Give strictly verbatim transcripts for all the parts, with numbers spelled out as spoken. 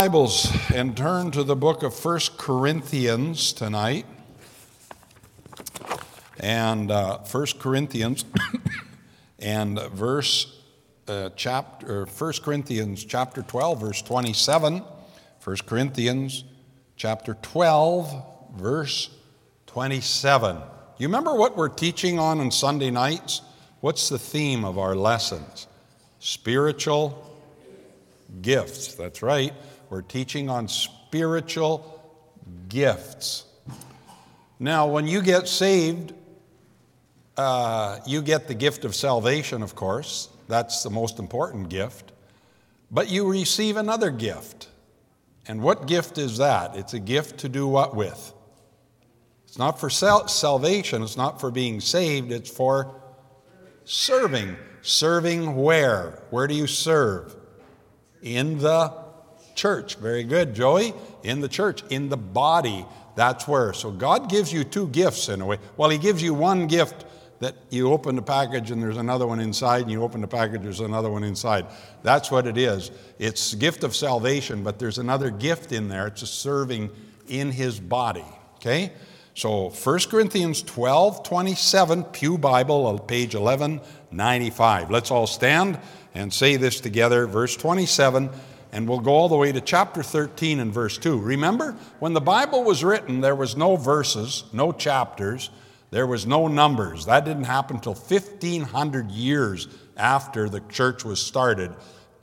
Bibles and turn to the book of First Corinthians tonight. And uh, First Corinthians and verse uh, chapter First Corinthians chapter twelve, verse twenty-seven. First Corinthians chapter twelve, verse twenty-seven. You remember what we're teaching on on Sunday nights? What's the theme of our lessons? Spiritual gifts. That's right. We're teaching on spiritual gifts. Now, when you get saved, uh, you get the gift of salvation, of course. That's the most important gift. But you receive another gift. And what gift is that? It's a gift to do what with? It's not for sal- salvation. It's not for being saved. It's for serving. Serving where? Where do you serve? In the church. Very good, Joey. In the church, in the body. That's where. So God gives you two gifts in a way. Well, He gives you one gift that you open the package and there's another one inside, and you open the package, there's another one inside. That's what it is. It's the gift of salvation, but there's another gift in there. It's a serving in His body. Okay? So First Corinthians twelve twenty-seven, Pew Bible, page eleven ninety-five. Let's all stand and say this together. Verse twenty-seven. And we'll go all the way to chapter thirteen and verse two. Remember, when the Bible was written, there was no verses, no chapters, there was no numbers. That didn't happen until fifteen hundred years after the church was started.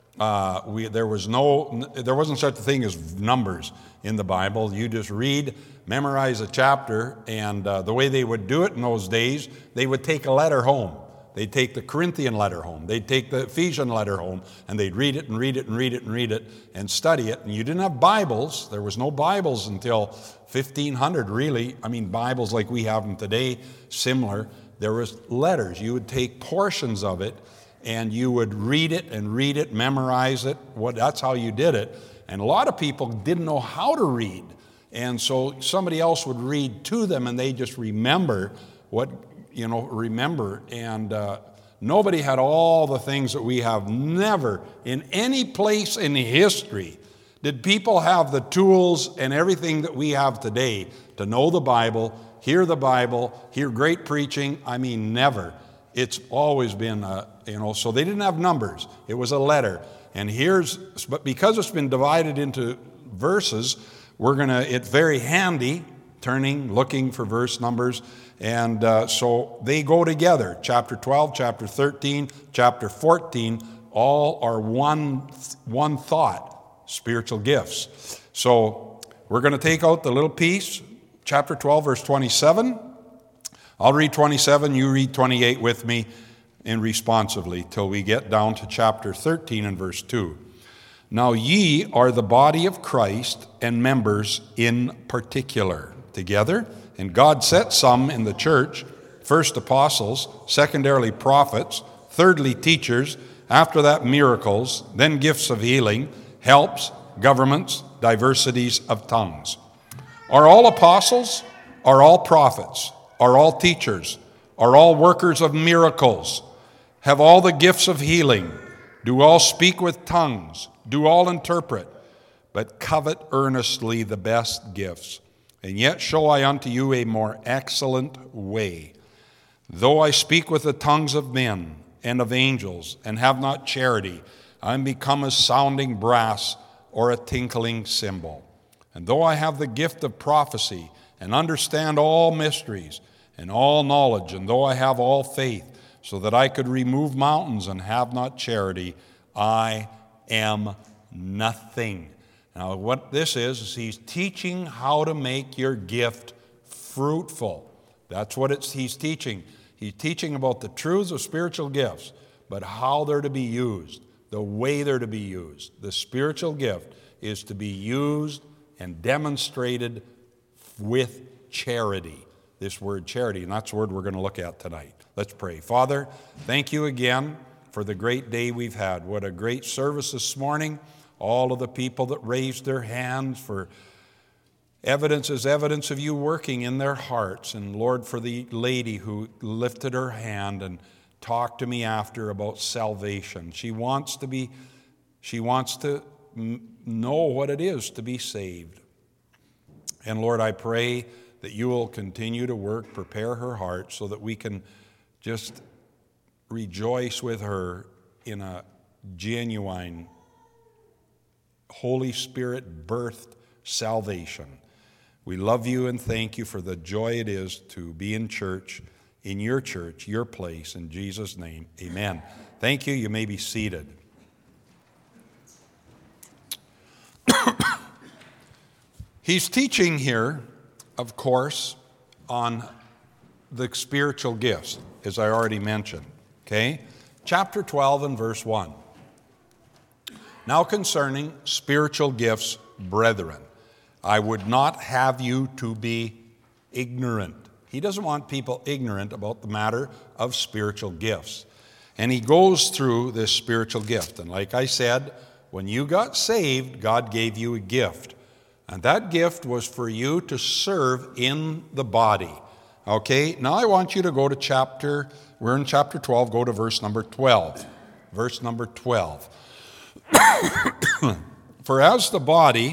Uh, we, there was no, there wasn't such a thing as numbers in the Bible. You just read, memorize a chapter, and uh, the way they would do it in those days, they would take a letter home. They'd take the Corinthian letter home. They'd take the Ephesian letter home, and they'd read it and read it and read it and read it and study it. And you didn't have Bibles. There was no Bibles until fifteen hundred, really. I mean, Bibles like we have them today, similar. There was letters. You would take portions of it, and you would read it and read it, memorize it. What, that's how you did it. And a lot of people didn't know how to read. And so somebody else would read to them, and they just remember what you know, remember, and uh, nobody had all the things that we have. Never in any place in history did people have the tools and everything that we have today to know the Bible, hear the Bible, hear great preaching. I mean, never. It's always been, uh, you know, so they didn't have numbers. It was a letter. And here's, but because it's been divided into verses, we're going to, it's very handy, turning, looking for verse numbers. And uh, so they go together. Chapter twelve, chapter thirteen, chapter fourteen, all are one, one thought, spiritual gifts. So we're going to take out the little piece, chapter twelve, verse twenty-seven. I'll read twenty-seven, you read twenty-eight with me and responsively till we get down to chapter thirteen and verse two. Now ye are the body of Christ and members in particular. Together. And God set some in the church, first apostles, secondarily prophets, thirdly teachers, after that miracles, then gifts of healing, helps, governments, diversities of tongues. Are all apostles? Are all prophets? Are all teachers? Are all workers of miracles? Have all the gifts of healing? Do all speak with tongues? Do all interpret? But covet earnestly the best gifts. And yet show I unto you a more excellent way. Though I speak with the tongues of men and of angels, and have not charity, I am become as sounding brass or a tinkling cymbal. And though I have the gift of prophecy, and understand all mysteries, and all knowledge, and though I have all faith, so that I could remove mountains and have not charity, I am nothing. Now, what this is, is he's teaching how to make your gift fruitful. That's what it's, he's teaching. He's teaching about the truths of spiritual gifts, but how they're to be used, the way they're to be used. The spiritual gift is to be used and demonstrated with charity. This word charity, and that's the word we're going to look at tonight. Let's pray. Father, thank you again for the great day we've had. What a great service this morning. All of the people that raised their hands for evidence is evidence of you working in their hearts. And Lord, for the lady who lifted her hand and talked to me after about salvation. She wants to be, she wants to m- know what it is to be saved. And Lord, I pray that you will continue to work, prepare her heart so that we can just rejoice with her in a genuine Holy Spirit birthed salvation. We love you and thank you for the joy it is to be in church, in your church, your place. In Jesus' name, amen. Thank you. You may be seated. He's teaching here, of course, on the spiritual gifts, as I already mentioned. Okay? Chapter twelve and verse one. Now concerning spiritual gifts, brethren, I would not have you to be ignorant. He doesn't want people ignorant about the matter of spiritual gifts. And he goes through this spiritual gift. And like I said, when you got saved, God gave you a gift. And that gift was for you to serve in the body. Okay, now I want you to go to chapter, we're in chapter twelve, go to verse number twelve. Verse number twelve. For as the body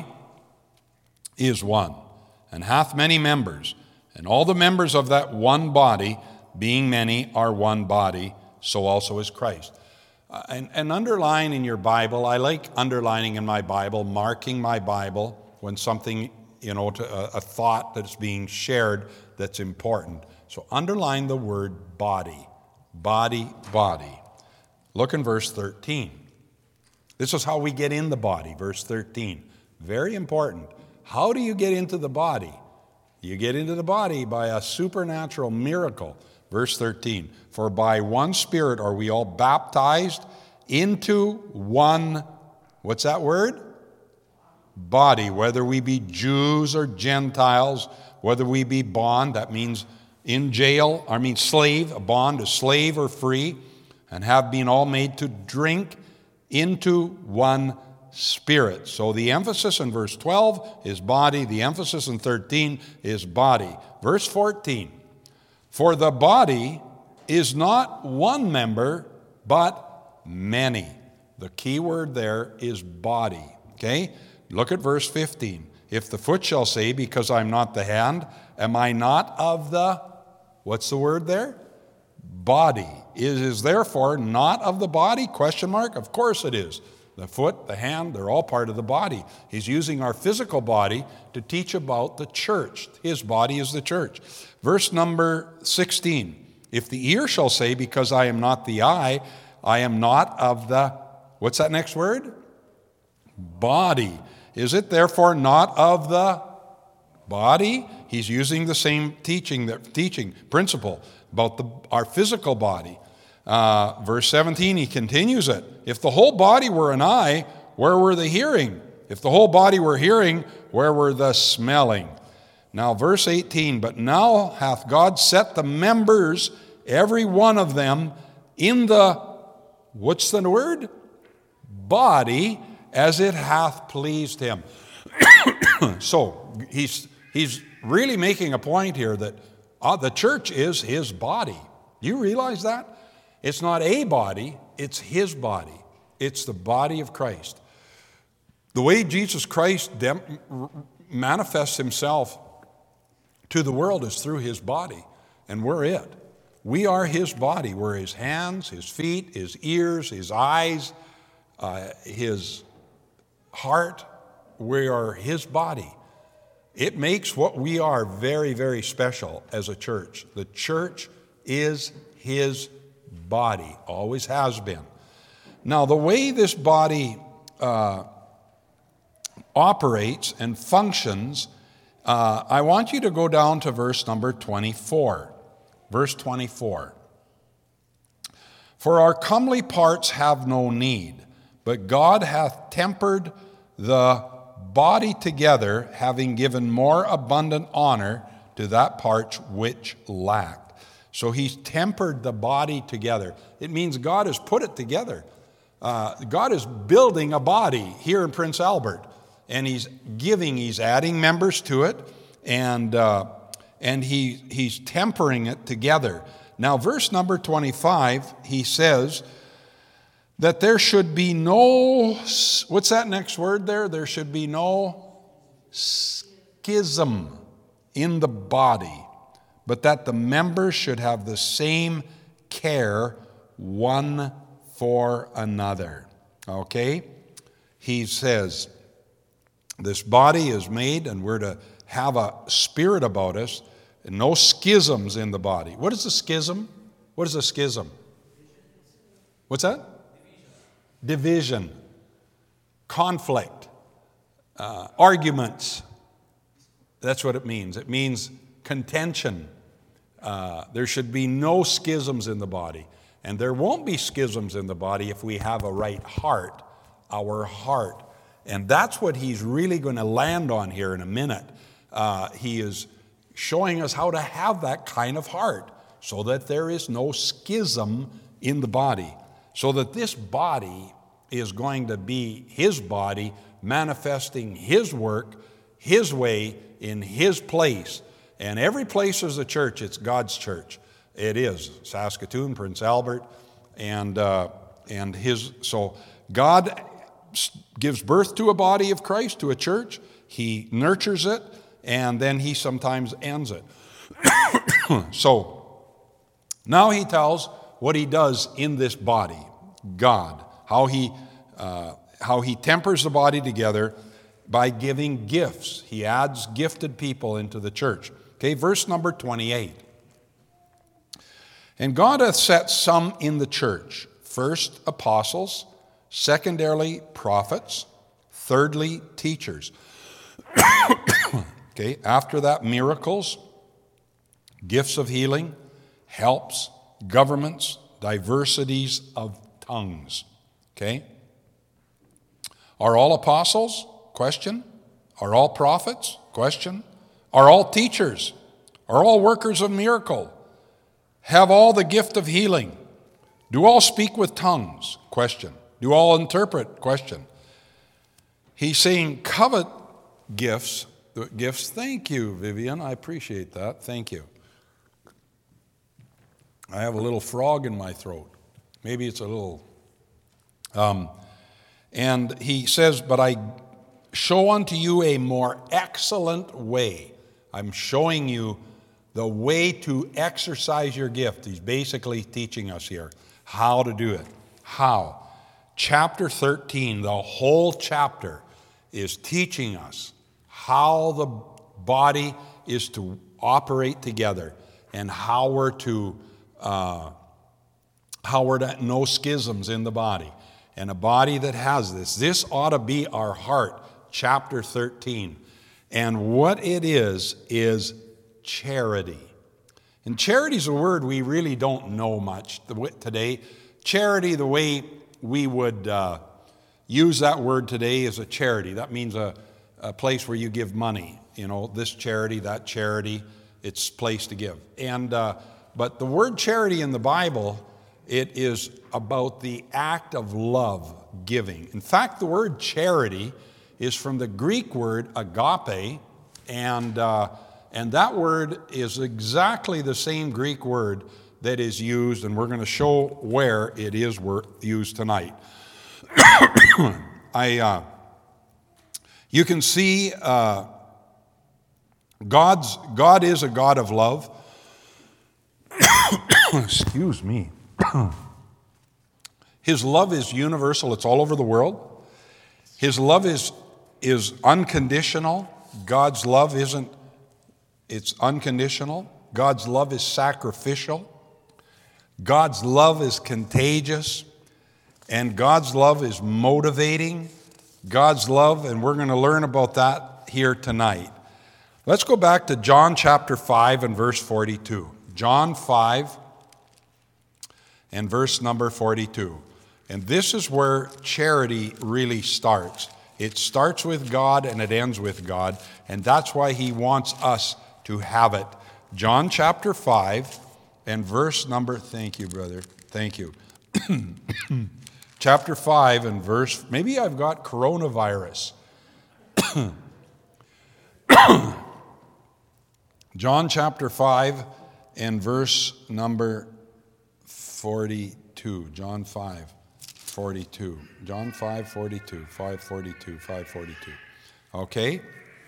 is one, and hath many members, and all the members of that one body, being many, are one body, so also is Christ. Uh, and, and underline in your Bible, I like underlining in my Bible, marking my Bible, when something, you know, to, a, a thought that's being shared that's important. So underline the word body. Body, body. Look in verse thirteen. This is how we get in the body, verse thirteen. Very important. How do you get into the body? You get into the body by a supernatural miracle. Verse thirteen. For by one Spirit are we all baptized into one, what's that word? Body, whether we be Jews or Gentiles, whether we be bond, that means in jail, I mean slave, a bond, a slave or free, and have been all made to drink into one Spirit. So the emphasis in verse twelve is body, the emphasis in thirteen is body. Verse fourteen, for the body is not one member, but many. The key word there is body, okay? Look at verse fifteen. If the foot shall say, because I'm not the hand, am I not of the, what's the word there? Body. It is therefore not of the body? Question mark. Of course it is. The foot, the hand, they're all part of the body. He's using our physical body to teach about the church. His body is the church. Verse number sixteen. If the ear shall say, because I am not the eye, I am not of the, what's that next word? Body. Is it therefore not of the body? He's using the same teaching, the teaching principle about the, our physical body. Uh, verse seventeen, he continues it. If the whole body were an eye, where were the hearing? If the whole body were hearing, where were the smelling? Now, verse eighteen, but now hath God set the members, every one of them, in the, what's the word? Body, as it hath pleased him. So he's he's really making a point here that uh, the church is his body. Do you realize that? It's not a body, it's his body. It's the body of Christ. The way Jesus Christ dem- manifests himself to the world is through his body, and we're it. We are his body. We're his hands, his feet, his ears, his eyes, uh, his heart. We are his body. It makes what we are very, very special as a church. The church is his body, always has been. Now, the way this body uh, operates and functions, uh, I want you to go down to verse number twenty-four. Verse twenty-four. For our comely parts have no need, but God hath tempered the body together, having given more abundant honor to that part which lacked. So he's tempered the body together. It means God has put it together. Uh, God is building a body here in Prince Albert, and he's giving, he's adding members to it, and uh, and he he's tempering it together. Now, verse number twenty-five, he says, that there should be no, what's that next word there? There should be no schism in the body, but that the members should have the same care one for another. Okay? He says, this body is made, and we're to have a spirit about us, and no schisms in the body. What is a schism? What is a schism? What's that? Division. Division. Conflict. Uh, arguments. That's what it means. It means contention. Uh, there should be no schisms in the body. And there won't be schisms in the body if we have a right heart, our heart. And that's what he's really going to land on here in a minute. Uh, he is showing us how to have that kind of heart so that there is no schism in the body. So that this body is going to be his body manifesting his work, his way, in his place. And every place is a church. It's God's church. It is Saskatoon, Prince Albert, and uh, and his. So God gives birth to a body of Christ, to a church. He nurtures it, and then he sometimes ends it. So now he tells what he does in this body, God, how he uh, how he tempers the body together by giving gifts. He adds gifted people into the church. Okay, verse number twenty-eight. And God hath set some in the church, first apostles, secondarily prophets, thirdly teachers. Okay, after that miracles, gifts of healing, helps, governments, diversities of tongues. Okay? Are all apostles? Question. Are all prophets? Question. Are all teachers? Are all workers of miracle? Have all the gift of healing? Do all speak with tongues? Question. Do all interpret? Question. He's saying covet gifts. Gifts. Thank you, Vivian. I appreciate that. Thank you. I have a little frog in my throat. Maybe it's a little... Um, and he says, but I show unto you a more excellent way. I'm showing you the way to exercise your gift. He's basically teaching us here how to do it. How? Chapter thirteen, the whole chapter is teaching us how the body is to operate together and how we're to uh, how we're to no schisms in the body. And a body that has this, this ought to be our heart. Chapter thirteen. And what it is, is charity. And charity is a word we really don't know much today. Charity, the way we would uh, use that word today, is a charity. That means a, a place where you give money. You know, this charity, that charity, it's place to give. And uh, but the word charity in the Bible, it is about the act of love, giving. In fact, the word charity is from the Greek word agape, and uh, and that word is exactly the same Greek word that is used, and we're going to show where it is used tonight. I, uh, you can see uh, God's God is a God of love. Excuse me. His love is universal. It's all over the world. His love is is unconditional. God's love isn't, it's unconditional. God's love is sacrificial. God's love is contagious. And God's love is motivating. God's love, and we're going to learn about that here tonight. Let's go back to John chapter five and verse forty-two. John five and verse number forty-two. And this is where charity really starts. It starts with God and it ends with God, and that's why he wants us to have it. John chapter five and verse number, thank you, brother, thank you. Chapter five and verse, maybe I've got coronavirus. John chapter five and verse number forty-two. John five, forty-two. John five forty-two, five forty-two, five forty-two. Okay?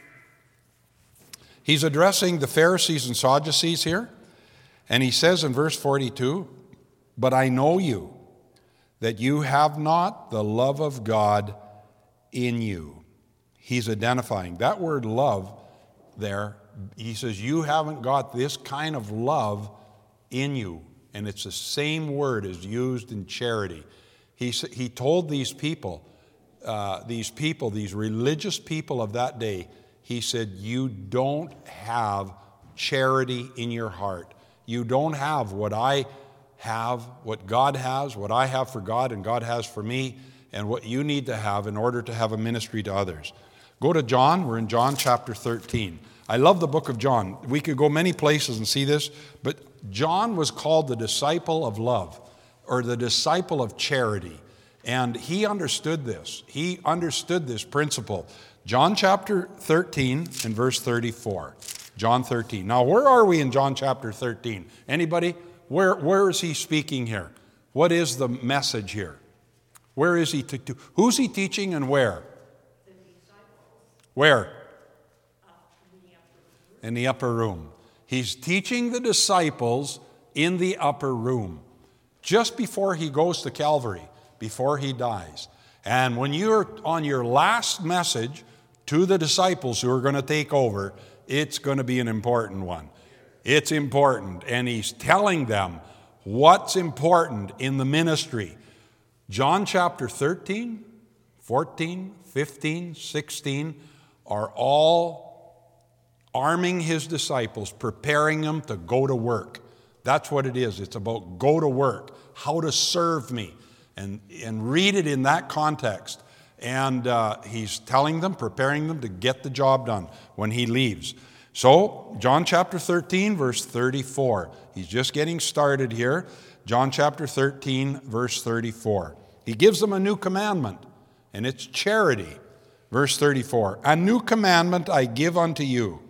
He's addressing the Pharisees and Sadducees here, and he says in verse forty-two, "But I know you, that you have not the love of God in you." He's identifying that word love there. He says, you haven't got this kind of love in you. And it's the same word as used in charity. He, he told these people, uh, these people, these religious people of that day, he said, you don't have charity in your heart. You don't have what I have, what God has, what I have for God and God has for me, and what you need to have in order to have a ministry to others. Go to John. We're in John chapter thirteen. I love the book of John. We could go many places and see this, but John was called the disciple of love, or the disciple of charity. And he understood this. He understood this principle. John chapter thirteen and verse thirty-four. John thirteen. Now, where are we in John chapter thirteen? Anybody? Where, where is he speaking here? What is the message here? Where is he? To, to, who's he teaching and where? The disciples. Where? In the upper room. He's teaching the disciples in the upper room, just before he goes to Calvary, before he dies. And when you're on your last message to the disciples who are going to take over, it's going to be an important one. It's important. And he's telling them what's important in the ministry. John chapter thirteen, fourteen, fifteen, sixteen are all arming his disciples, preparing them to go to work. That's what it is. It's about go to work, how to serve me, and, and read it in that context. And uh, he's telling them, preparing them to get the job done when he leaves. So, John chapter thirteen, verse thirty-four. He's just getting started here. John chapter thirteen, verse thirty-four. He gives them a new commandment, and it's charity. Verse thirty-four. A new commandment I give unto you,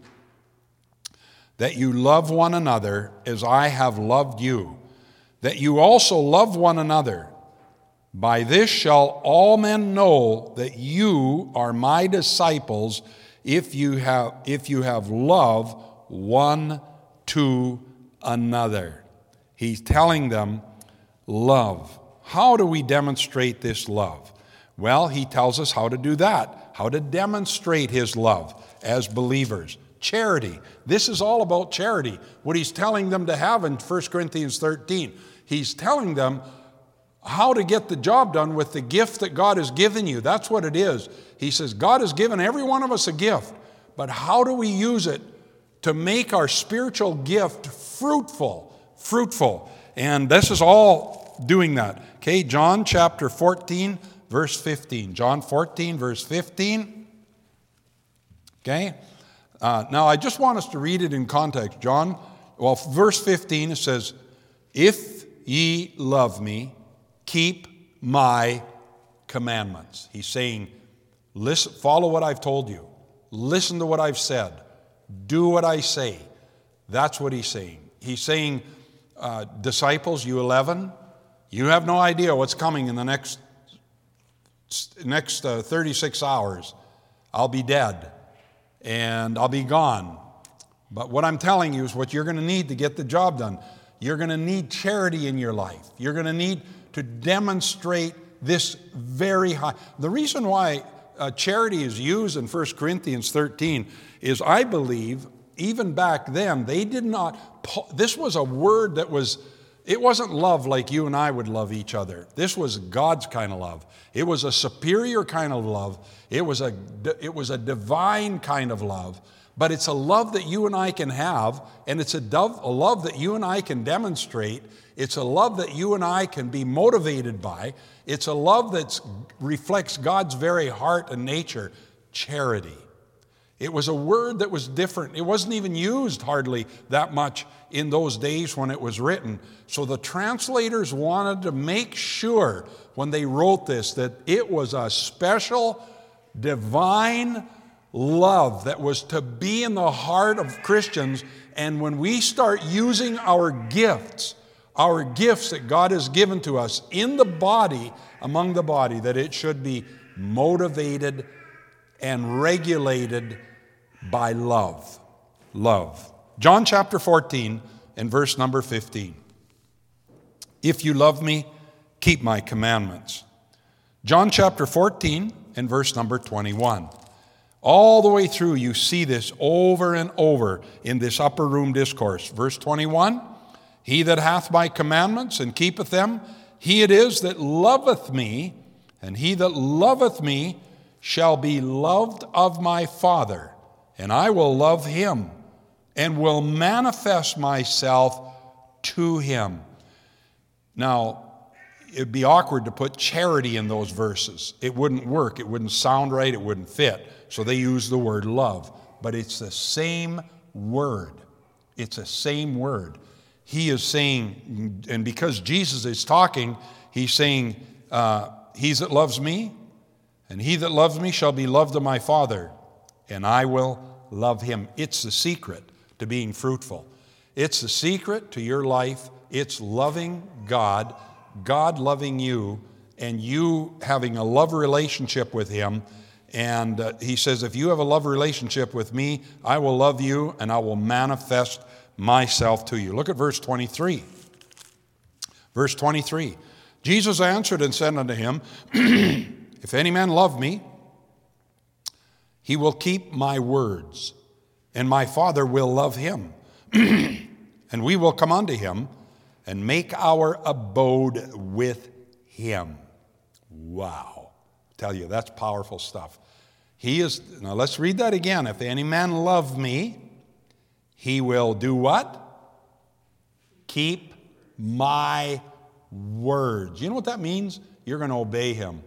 that you love one another as I have loved you, that you also love one another. By this shall all men know that you are my disciples, if you have, if you have love one to another. He's telling them love. How do we demonstrate this love? Well, he tells us how to do that, how to demonstrate his love as believers. Charity. This is all about charity. What he's telling them to have in First Corinthians thirteen. He's telling them how to get the job done with the gift that God has given you. That's what it is. He says, God has given every one of us a gift, but how do we use it to make our spiritual gift fruitful? Fruitful. And this is all doing that. Okay, John chapter fourteen, verse fifteen. John fourteen, verse fifteen. Okay. Uh, now, I just want us to read it in context. John, well, verse fifteen, it says, if ye love me, keep my commandments. He's saying, listen, follow what I've told you. Listen to what I've said. Do what I say. That's what he's saying. He's saying, uh, disciples, you eleven, you have no idea what's coming in the next, next uh, thirty-six hours. I'll be dead. And I'll be gone. But what I'm telling you is what you're going to need to get the job done. You're going to need charity in your life. You're going to need to demonstrate this very high. The reason why uh, charity is used in First Corinthians thirteen is, I believe, even back then, they did not, this was a word that was, it wasn't love like you and I would love each other. This was God's kind of love. It was a superior kind of love. It was a, it was a divine kind of love. But it's a love that you and I can have, and it's a, dove, a love that you and I can demonstrate. It's a love that you and I can be motivated by. It's a love that reflects God's very heart and nature, charity. It was a word that was different. It wasn't even used hardly that much in those days when it was written. So the translators wanted to make sure when they wrote this that it was a special divine love that was to be in the heart of Christians. And when we start using our gifts, our gifts that God has given to us in the body, among the body, that it should be motivated and regulated by love. Love. John chapter fourteen and verse number fifteen. If you love me, keep my commandments. John chapter fourteen and verse number twenty-one. All the way through, you see this over and over in this upper room discourse. Verse twenty-one, he that hath my commandments and keepeth them, he it is that loveth me, and he that loveth me shall be loved of my Father, and I will love him, and will manifest myself to him. Now, it'd be awkward to put charity in those verses. It wouldn't work. It wouldn't sound right. It wouldn't fit. So they use the word love. But it's the same word. It's the same word. He is saying, and because Jesus is talking, he's saying, uh, he that loves me, and he that loves me shall be loved of my Father, and I will love him. It's the secret to being fruitful. It's the secret to your life. It's loving God, God loving you, and you having a love relationship with him. And uh, he says, if you have a love relationship with me, I will love you and I will manifest myself to you. Look at verse twenty-three. Verse twenty-three. Jesus answered and said unto him, if any man love me, he will keep my words, and my Father will love him. And we will come unto him and make our abode with him. Wow. I tell you, that's powerful stuff. He is, now let's read that again. If any man love me, he will do what? Keep my words. You know what that means? You're going to obey him.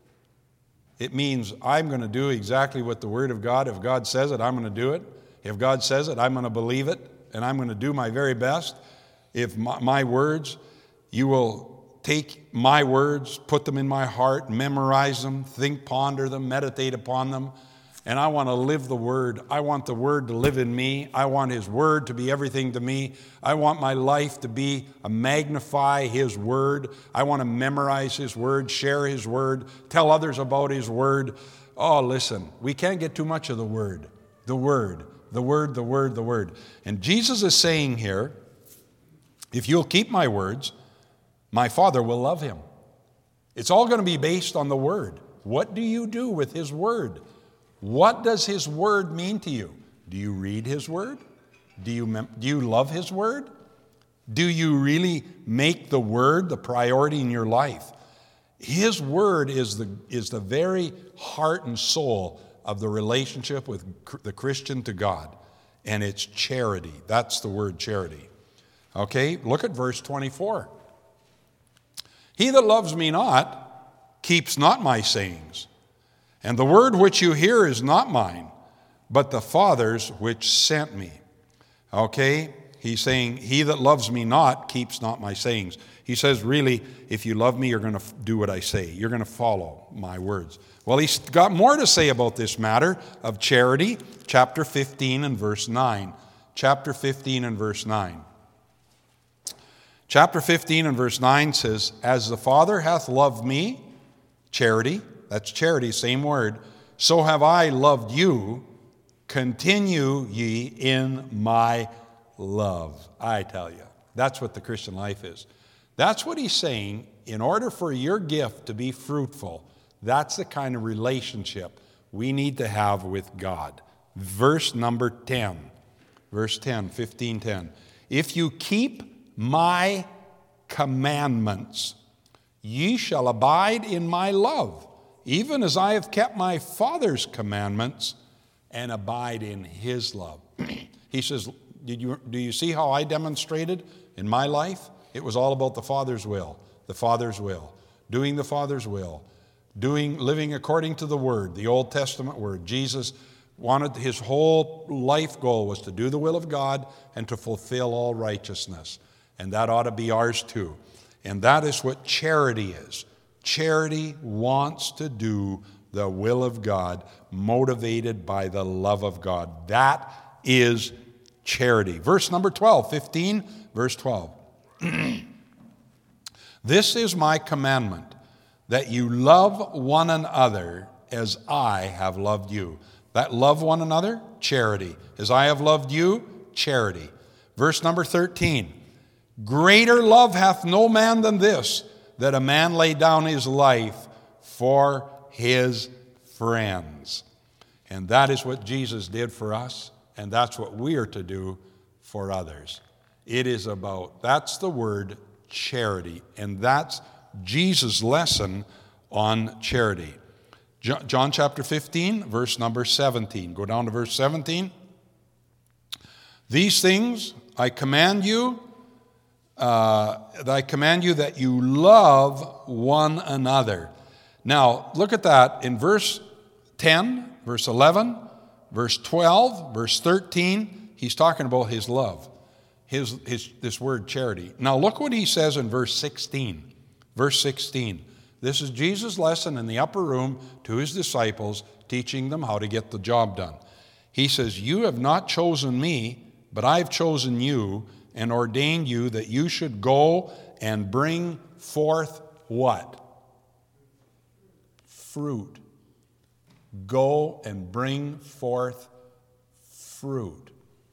It means I'm going to do exactly what the Word of God, if God says it, I'm going to do it. If God says it, I'm going to believe it, and I'm going to do my very best. If my, my words, you will take my words, put them in my heart, memorize them, think, ponder them, meditate upon them. And I want to live the Word. I want the Word to live in me. I want His Word to be everything to me. I want my life to be a magnify His Word. I want to memorize His Word, share His Word, tell others about His Word. Oh, listen, we can't get too much of the Word. The Word, the Word, the Word, the Word. And Jesus is saying here, if you'll keep my words, my Father will love him. It's all going to be based on the Word. What do you do with His Word? What does His Word mean to you? Do you read His Word? Do you, mem- do you love His Word? Do you really make the Word the priority in your life? His Word is the, is the very heart and soul of the relationship with cr- the Christian to God. And it's charity. That's the word charity. Okay, look at verse twenty-four. He that loves me not keeps not my sayings. And the word which you hear is not mine, but the Father's which sent me. Okay, he's saying, he that loves me not keeps not my sayings. He says, really, if you love me, you're going to do what I say. You're going to follow my words. Well, he's got more to say about this matter of charity. Chapter fifteen and verse nine. Chapter fifteen and verse nine. Chapter fifteen and verse nine says, as the Father hath loved me, charity, that's charity, same word, so have I loved you, continue ye in my love. I tell you, that's what the Christian life is. That's what he's saying. In order for your gift to be fruitful, that's the kind of relationship we need to have with God. Verse number ten. Verse ten, fifteen ten. If you keep my commandments, ye shall abide in my love, even as I have kept my Father's commandments and abide in his love. He says, Did you, do you see how I demonstrated in my life? It was all about the Father's will, the Father's will, doing the Father's will, doing, living according to the Word, the Old Testament Word. Jesus wanted, his whole life goal was to do the will of God and to fulfill all righteousness. And that ought to be ours too. And that is what charity is. Charity wants to do the will of God, motivated by the love of God. That is charity. Verse number twelve, fifteen, verse twelve. This is my commandment, that you love one another as I have loved you. That love one another, charity. As I have loved you, charity. Verse number thirteen. Greater love hath no man than this, that a man lay down his life for his friends. And that is what Jesus did for us, and that's what we are to do for others. It is about, that's the word charity, and that's Jesus' lesson on charity. John chapter fifteen, verse number seventeen. Go down to verse seventeen. These things I command you, uh, I command you that you love one another. Now, look at that in verse ten, verse eleven, verse twelve, verse thirteen. He's talking about his love, his, his, this word charity. Now, look what he says in verse sixteen. Verse sixteen. This is Jesus' lesson in the upper room to his disciples, teaching them how to get the job done. He says, you have not chosen me, but I've chosen you and ordained you that you should go and bring forth what? Fruit. Go and bring forth fruit.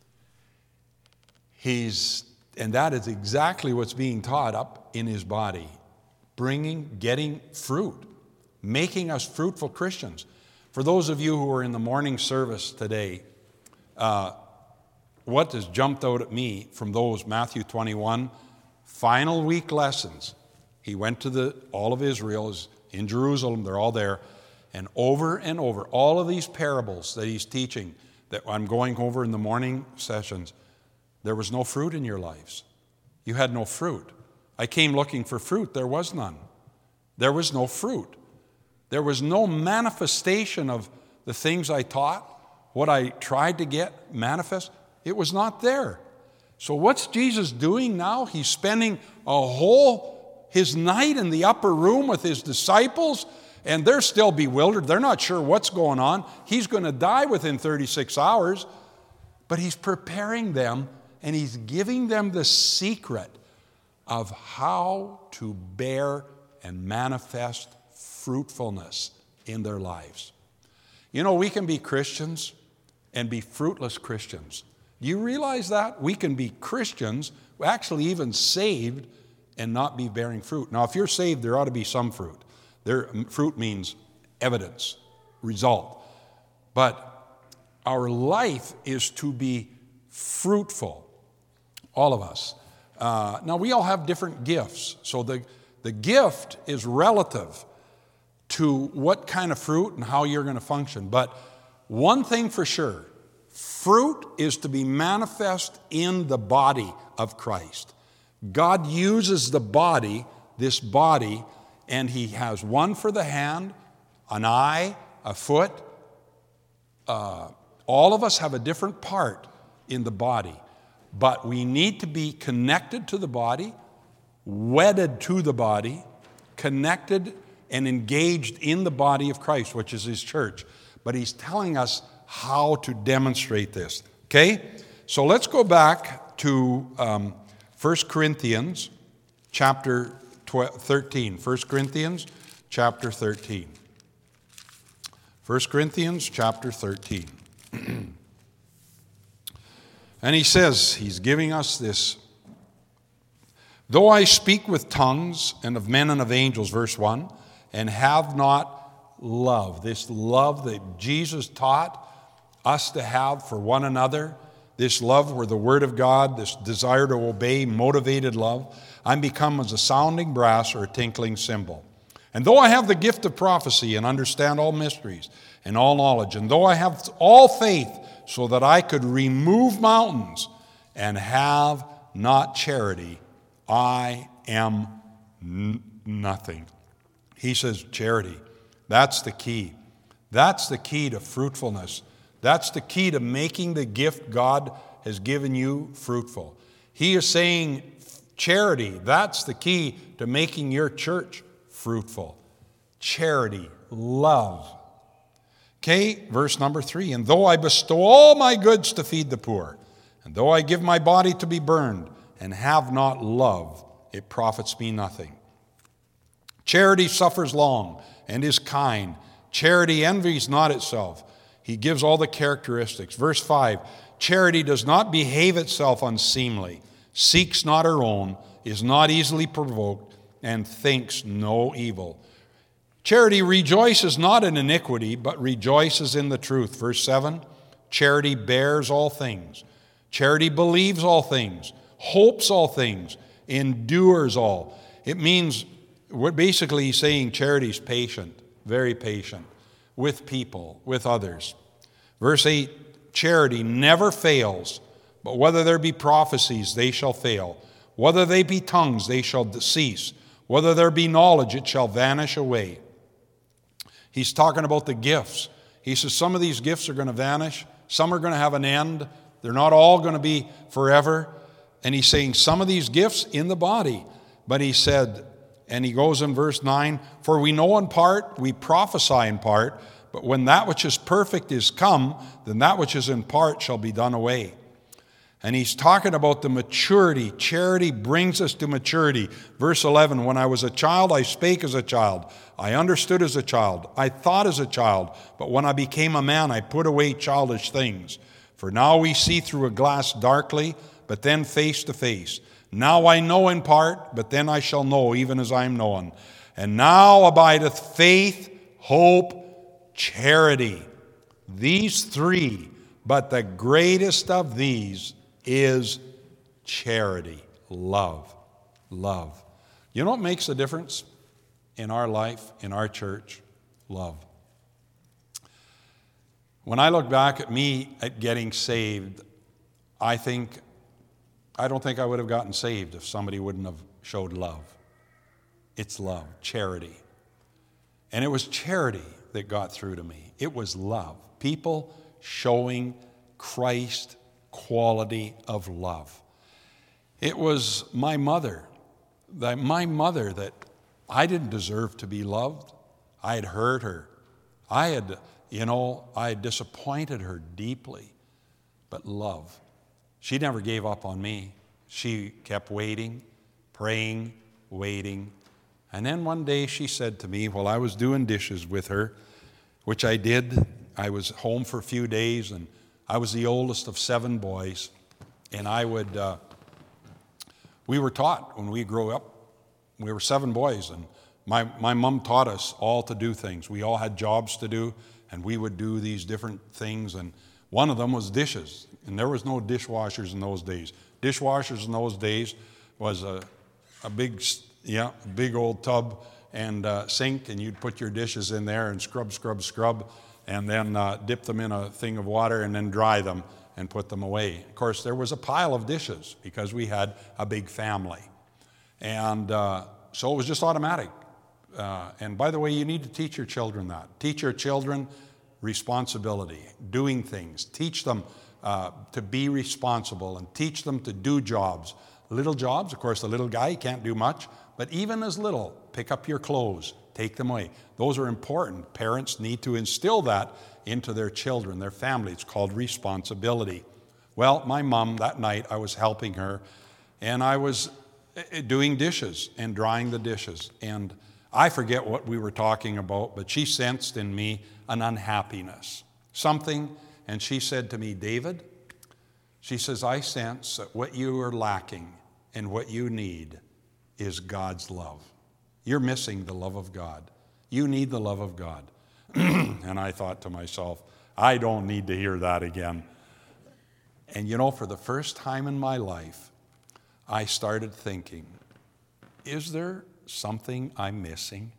He's, and that is exactly what's being taught up in his body. Bringing, getting fruit, making us fruitful Christians. For those of you who were in the morning service today, uh, what has jumped out at me from those Matthew twenty-one final week lessons? He went to the all of Israel is in Jerusalem, they're all there, and over and over, all of these parables that he's teaching, that I'm going over in the morning sessions, there was no fruit in your lives. You had no fruit. I came looking for fruit. There was none. There was no fruit. There was no manifestation of the things I taught, what I tried to get manifest. It was not there. So what's Jesus doing now? He's spending a whole, his night in the upper room with his disciples, and they're still bewildered. They're not sure what's going on. He's going to die within thirty-six hours, but he's preparing them, and he's giving them the secret of how to bear and manifest fruitfulness in their lives. You know, we can be Christians and be fruitless Christians. Do you realize that? We can be Christians, actually even saved, and not be bearing fruit. Now, if you're saved, there ought to be some fruit. There, fruit means evidence, result. But our life is to be fruitful, all of us. Uh, now, we all have different gifts, so the, the gift is relative to what kind of fruit and how you're going to function. But one thing for sure, fruit is to be manifest in the body of Christ. God uses the body, this body, and he has one for the hand, an eye, a foot. Uh, all of us have a different part in the body. But we need to be connected to the body, wedded to the body, connected and engaged in the body of Christ, which is his church. But he's telling us how to demonstrate this. Okay? So let's go back to um, First Corinthians chapter thirteen. First Corinthians chapter thirteen. First Corinthians chapter thirteen. And he says, he's giving us this. Though I speak with tongues and of men and of angels, verse one, and have not love, this love that Jesus taught us to have for one another, this love where the Word of God, this desire to obey, motivated love, I'm become as a sounding brass or a tinkling cymbal. And though I have the gift of prophecy and understand all mysteries and all knowledge, and though I have all faith so that I could remove mountains and have not charity, I am n- nothing. He says charity. That's the key. That's the key to fruitfulness. That's the key to making the gift God has given you fruitful. He is saying charity. That's the key to making your church fruitful. Charity, love. Okay, verse number three. And though I bestow all my goods to feed the poor, and though I give my body to be burned, and have not love, it profits me nothing. Charity suffers long and is kind. Charity envies not itself. He gives all the characteristics. Verse five, charity does not behave itself unseemly, seeks not her own, is not easily provoked, and thinks no evil. Charity rejoices not in iniquity, but rejoices in the truth. Verse seven, charity bears all things. Charity believes all things, hopes all things, endures all. It means, what basically he's saying, charity is patient, very patient, with people, with others. Verse eight, charity never fails, but whether there be prophecies, they shall fail. Whether they be tongues, they shall cease. Whether there be knowledge, it shall vanish away. He's talking about the gifts. He says some of these gifts are going to vanish. Some are going to have an end. They're not all going to be forever. And he's saying some of these gifts in the body. But he said, and he goes in verse nine, for we know in part, we prophesy in part, but when that which is perfect is come, then that which is in part shall be done away. And he's talking about the maturity. Charity brings us to maturity. Verse eleven, when I was a child, I spake as a child. I understood as a child. I thought as a child. But when I became a man, I put away childish things. For now we see through a glass darkly, but then face to face. Now I know in part, but then I shall know, even as I am known. And now abideth faith, hope, charity. These three, but the greatest of these is charity, love, love. You know what makes a difference in our life, in our church? Love. When I look back at me at getting saved, I think, I don't think I would have gotten saved if somebody wouldn't have showed love. It's love, charity. And it was charity that got through to me. It was love. People showing Christ quality of love. It was my mother, that my mother that I didn't deserve to be loved. I had hurt her. I had, you know, I had disappointed her deeply. But love. She never gave up on me. She kept waiting, praying, waiting. And then one day she said to me, while I was doing dishes with her, which I did, I was home for a few days, and I was the oldest of seven boys, and I would, uh, we were taught when we grew up, we were seven boys, and my, my mom taught us all to do things. We all had jobs to do, and we would do these different things, and one of them was dishes, and there was no dishwashers in those days. Dishwashers in those days was a, a big, yeah, big old tub and uh, sink, and you'd put your dishes in there and scrub, scrub, scrub, and then uh, dip them in a thing of water and then dry them and put them away. Of course, there was a pile of dishes because we had a big family. And uh, so it was just automatic. Uh, and by the way, you need to teach your children that. Teach your children responsibility, doing things. Teach them uh, to be responsible and teach them to do jobs. Little jobs, of course, the little guy can't do much, but even as little, pick up your clothes, take them away. Those are important. Parents need to instill that into their children, their family. It's called responsibility. Well, my mom, that night, I was helping her, and I was doing dishes and drying the dishes. And I forget what we were talking about, but she sensed in me an unhappiness, something, and she said to me, David, she says, I sense that what you are lacking and what you need is God's love. You're missing the love of God. You need the love of God. And I thought to myself, I don't need to hear that again. And you know, for the first time in my life, I started thinking, is there something I'm missing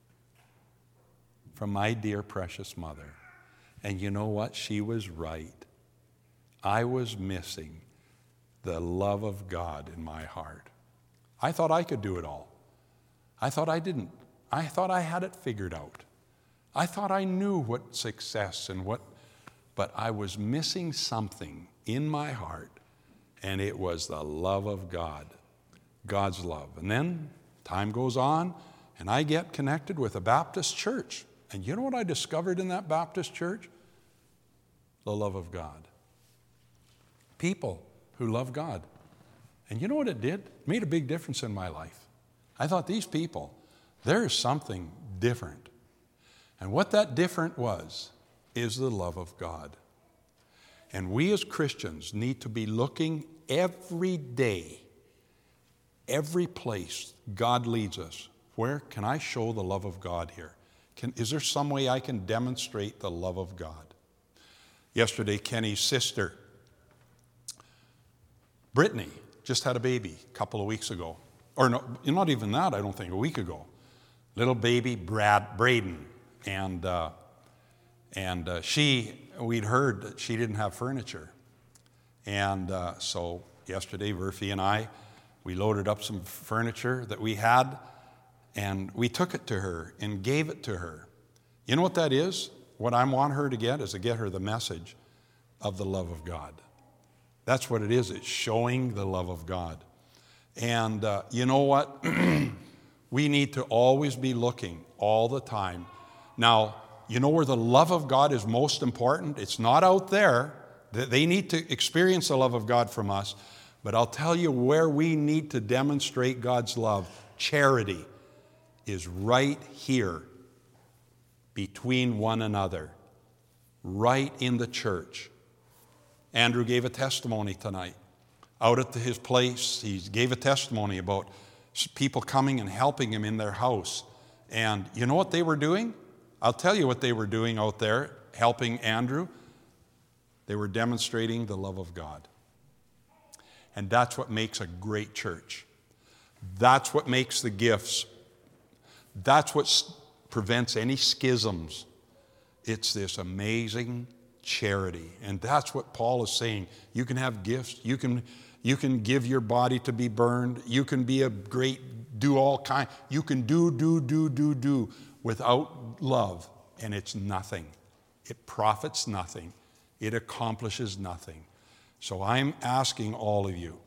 from my dear precious mother? And you know what? She was right. I was missing the love of God in my heart. I thought I could do it all. I thought I didn't. I thought I had it figured out. I thought I knew what success and what, but I was missing something in my heart, and it was the love of God, God's love. And then time goes on, and I get connected with a Baptist church. And you know what I discovered in that Baptist church? The love of God. People who love God. And you know what it did? It made a big difference in my life. I thought these people, There is something different. And what that different was is the love of God. And we as Christians need to be looking every day, every place God leads us. Where can I show the love of God here? Can, is there some way I can demonstrate the love of God? Yesterday, Kenny's sister, Brittany, just had a baby a couple of weeks ago. Or no, not even that, I don't think, a week ago. Little baby, Brad, Braden. And, uh, and uh, she, we'd heard that she didn't have furniture. And uh, so yesterday, Murphy and I, we loaded up some furniture that we had, and we took it to her and gave it to her. You know what that is? What I want her to get is to get her the message of the love of God. That's what it is. It's showing the love of God. And uh, you know what? We need to always be looking all the time. Now, you know where the love of God is most important? It's not out there. They need to experience the love of God from us. But I'll tell you where we need to demonstrate God's love. Charity is right here between one another, right in the church. Andrew gave a testimony tonight. Out at his place, he gave a testimony about people coming and helping him in their house. And you know what they were doing? I'll tell you what they were doing out there, helping Andrew. They were demonstrating the love of God. And that's what makes a great church. That's what makes the gifts. That's what prevents any schisms. It's this amazing charity. And that's what Paul is saying. You can have gifts. You can, you can give your body to be burned. You can be a great, do all kind. You can do, do, do, do, do without love. And it's nothing. It profits nothing. It accomplishes nothing. So I'm asking all of you,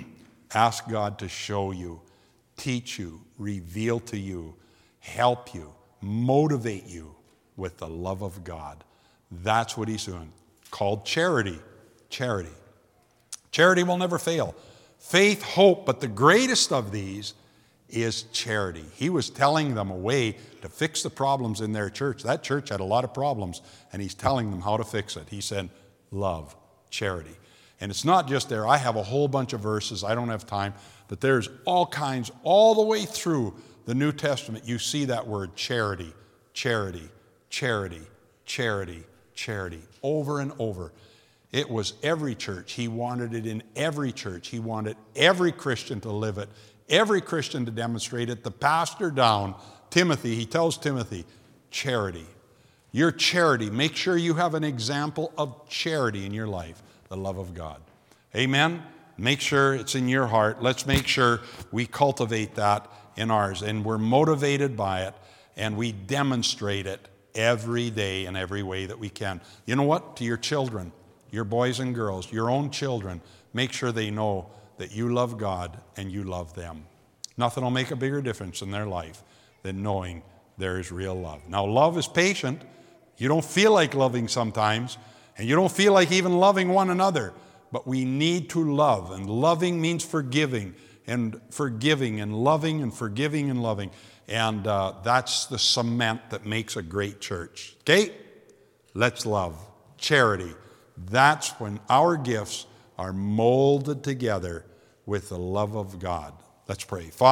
ask God to show you, teach you, reveal to you, help you, motivate you with the love of God. That's what he's doing. Called charity. Charity. Charity will never fail. Faith, hope, but the greatest of these is charity. He was telling them a way to fix the problems in their church. That church had a lot of problems, and he's telling them how to fix it. He said, love, charity. And it's not just there. I have a whole bunch of verses. I don't have time. But there's all kinds, all the way through the New Testament, you see that word charity, charity, charity, charity, charity, over and over. It was every church. He wanted it in every church. He wanted every Christian to live it, every Christian to demonstrate it. The pastor down, Timothy, he tells Timothy, charity. Your charity, make sure you have an example of charity in your life, the love of God. Amen? Make sure it's in your heart. Let's make sure we cultivate that in ours, and we're motivated by it, and we demonstrate it every day in every way that we can. You know what? To your children, your boys and girls, your own children, make sure they know that you love God and you love them. Nothing will make a bigger difference in their life than knowing there is real love. Now, love is patient. You don't feel like loving sometimes, and you don't feel like even loving one another, but we need to love, and loving means forgiving, and forgiving, and loving, and forgiving, and loving. And uh, that's the cement that makes a great church. Okay? Let's love. Charity. That's when our gifts are molded together with the love of God. Let's pray. Father,